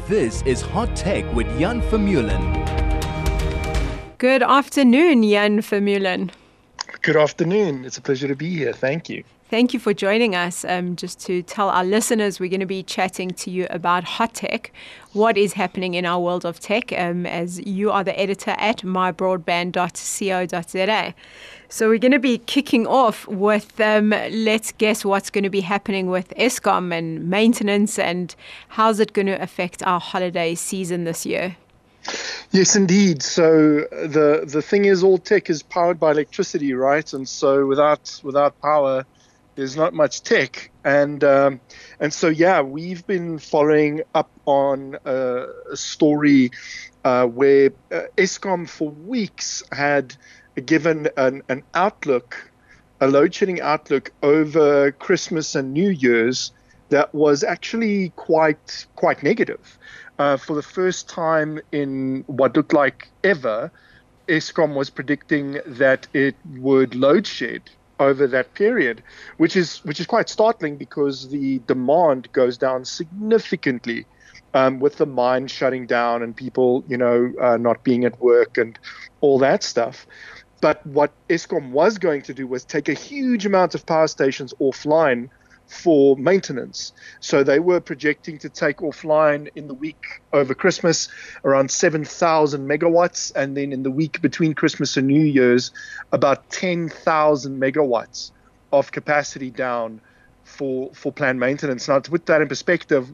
This is Hot Tech with Jan Vermeulen. Good afternoon, Jan Vermeulen. Good afternoon. It's a pleasure to be here. Thank you. Thank you for joining us. Just to tell our listeners, we're going to be chatting to you about hot tech, what is happening in our world of tech, as you are the editor at mybroadband.co.za. So we're going to be kicking off with, let's guess what's going to be happening with Eskom and maintenance, and how's it going to affect our holiday season this year? Yes, indeed. So the thing is, all tech is powered by electricity, right? And so without power, there's not much tech. And so, yeah, we've been following up on a story where Eskom for weeks had given an outlook, a load shedding outlook over Christmas and New Year's that was actually quite negative. For the first time in what looked like ever, Eskom was predicting that it would load shed over that period, which is quite startling because the demand goes down significantly with the mine shutting down and people, not being at work and all that stuff. But what Eskom was going to do was take a huge amount of power stations offline for maintenance. So they were projecting to take offline in the week over Christmas around 7,000 megawatts, and then in the week between Christmas and New Year's about 10,000 megawatts of capacity down for planned maintenance. Now, to put that in perspective,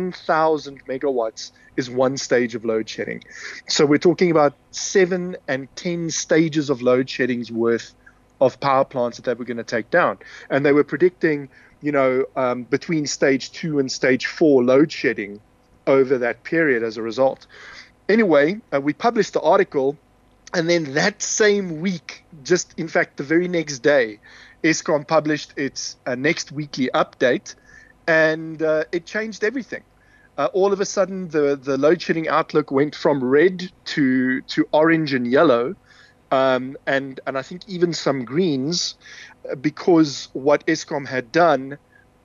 1,000 megawatts is one stage of load shedding. So we're talking about 7 and 10 stages of load shedding's worth of power plants that they were going to take down. And they were predicting between stage 2 and stage 4 load shedding over that period as a result. Anyway, we published the article, and then that same week, just in fact the very next day, Eskom published its next weekly update, and it changed everything. All of a sudden, the load shedding outlook went from red to orange and yellow, and I think even some greens, because what Eskom had done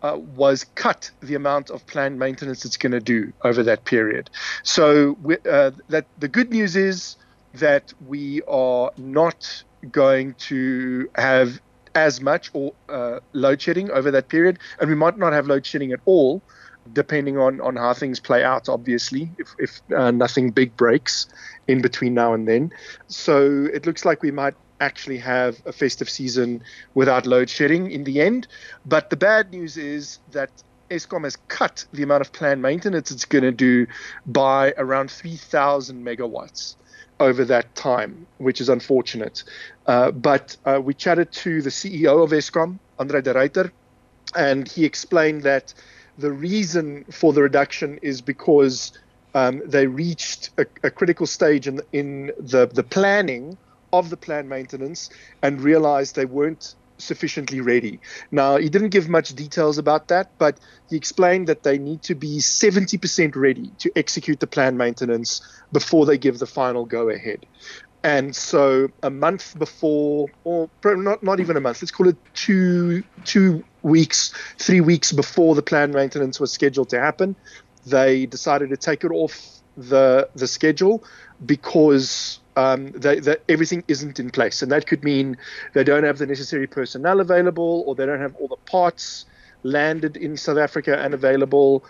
was cut the amount of planned maintenance it's going to do over that period. So that the good news is that we are not going to have as much or load shedding over that period, and we might not have load shedding at all, depending on how things play out, obviously, if nothing big breaks in between now and then. So it looks like we might actually have a festive season without load shedding in the end. But the bad news is that Eskom has cut the amount of planned maintenance it's going to do by around 3,000 megawatts over that time, which is unfortunate. But we chatted to the CEO of Eskom, André de Ruyter, and he explained that the reason for the reduction is because they reached a critical stage in the planning of the planned maintenance and realized they weren't sufficiently ready. Now, he didn't give much details about that, but he explained that they need to be 70% ready to execute the planned maintenance before they give the final go-ahead. And so a month before, or not even a month, let's call it 2 weeks, 3 weeks before the planned maintenance was scheduled to happen, they decided to take it off the schedule because everything isn't in place. And that could mean they don't have the necessary personnel available, or they don't have all the parts landed in South Africa and available.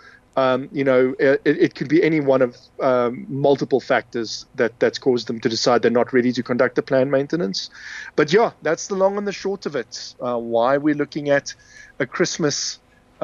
It could be any one of multiple factors that's caused them to decide they're not ready to conduct the planned maintenance. But yeah, that's the long and the short of it. Why we're looking at a Christmas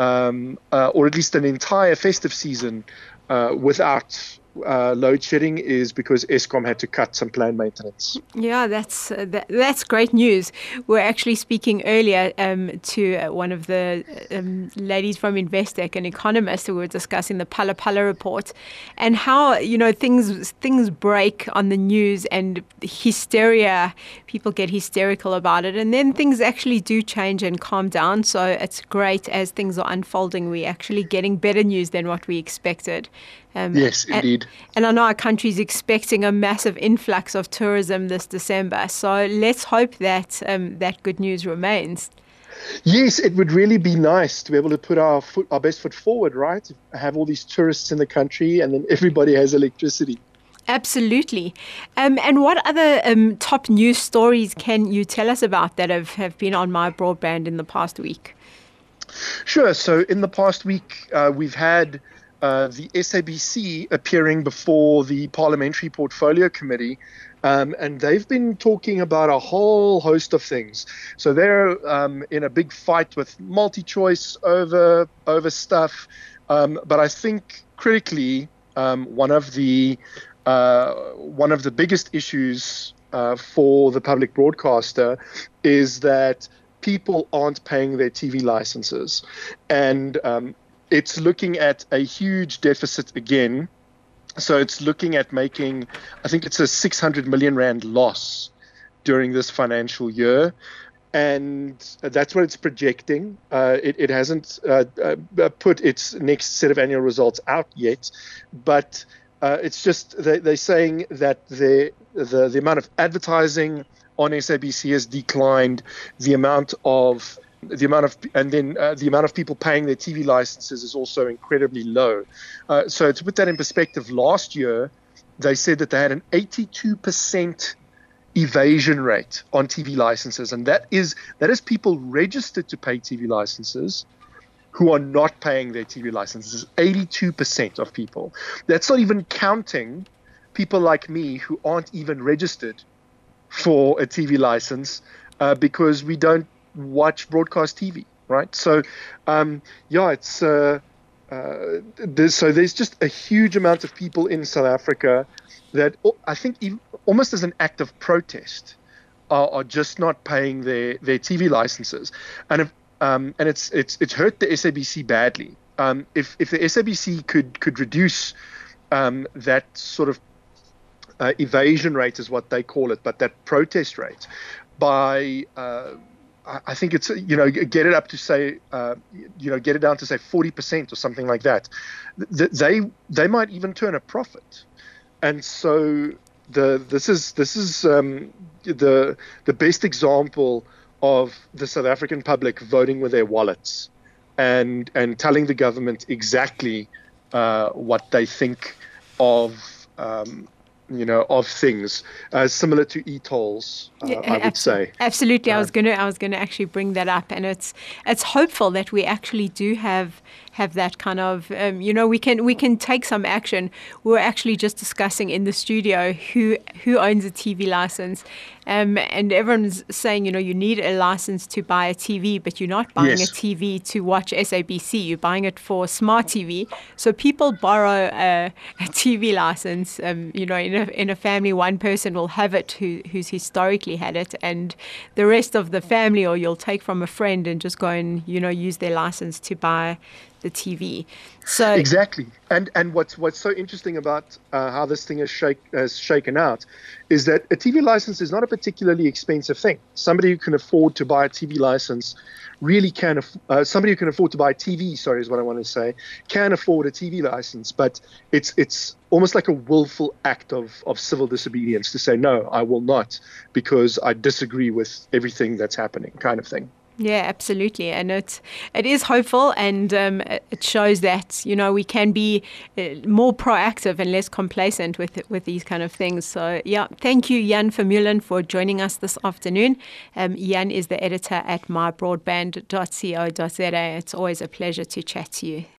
or at least an entire festive season without load shedding is because Eskom had to cut some planned maintenance. Yeah, that's great news. We're actually speaking earlier to one of the ladies from Investec, an economist, who were discussing the Phala Phala report and how things break on the news and hysteria. People get hysterical about it, and then things actually do change and calm down. So it's great as things are unfolding. We're actually getting better news than what we expected. Yes, indeed. And I know our country is expecting a massive influx of tourism this December. So let's hope that that good news remains. Yes, it would really be nice to be able to put our best foot forward, right? Have all these tourists in the country, and then everybody has electricity. Absolutely. And what other top news stories can you tell us about that have been on My Broadband in the past week? Sure. So in the past week, we've had the SABC appearing before the Parliamentary Portfolio Committee, and they've been talking about a whole host of things. So they're in a big fight with MultiChoice over stuff, but I think critically, one of the biggest issues for the public broadcaster is that people aren't paying their TV licenses, and it's looking at a huge deficit again. So it's looking at making, I think it's a 600 million rand loss during this financial year. And that's what it's projecting. It hasn't put its next set of annual results out yet, but it's just they're saying that the amount of advertising on SABC has declined, the amount of people paying their TV licenses is also incredibly low. So to put that in perspective, last year they said that they had an 82% evasion rate on TV licenses, and that is people registered to pay TV licenses who are not paying their TV licenses. 82% of people. That's not even counting people like me who aren't even registered for a TV license because we don't watch broadcast TV, right? So, it's there's just a huge amount of people in South Africa that I think almost as an act of protest are just not paying their TV licenses, and it's hurt the SABC badly. If the SABC could reduce that sort of evasion rate is what they call it, but that protest rate by I think it's get it up to say get it down to say 40% or something like that. They might even turn a profit, and so this is the best example of the South African public voting with their wallets and telling the government exactly what they think of things, similar to e-tolls, I would say. Absolutely. I was gonna actually bring that up, and it's hopeful that we actually do have that kind of we can take some action. We're actually just discussing in the studio who owns a TV license, and everyone's saying you need a license to buy a TV, but you're not buying a TV to watch SABC. You're buying it for smart TV. So people borrow a TV license. In a family, one person will have it who's historically had it, and the rest of the family, or you'll take from a friend and just go and use their license to buy the TV. So exactly, and what's so interesting about how this thing has shaken out is that a TV license is not a particularly expensive thing. Somebody who can afford to buy a TV license really can. Somebody who can afford to buy a TV, sorry, is what I want to say, can afford a TV license, but it's almost like a willful act of civil disobedience to say no, I will not, because I disagree with everything that's happening, kind of thing. Yeah, absolutely. And it is hopeful, and it shows that, we can be more proactive and less complacent with these kind of things. So, yeah, thank you, Jan Vermeulen, for joining us this afternoon. Jan is the editor at mybroadband.co.za. It's always a pleasure to chat to you.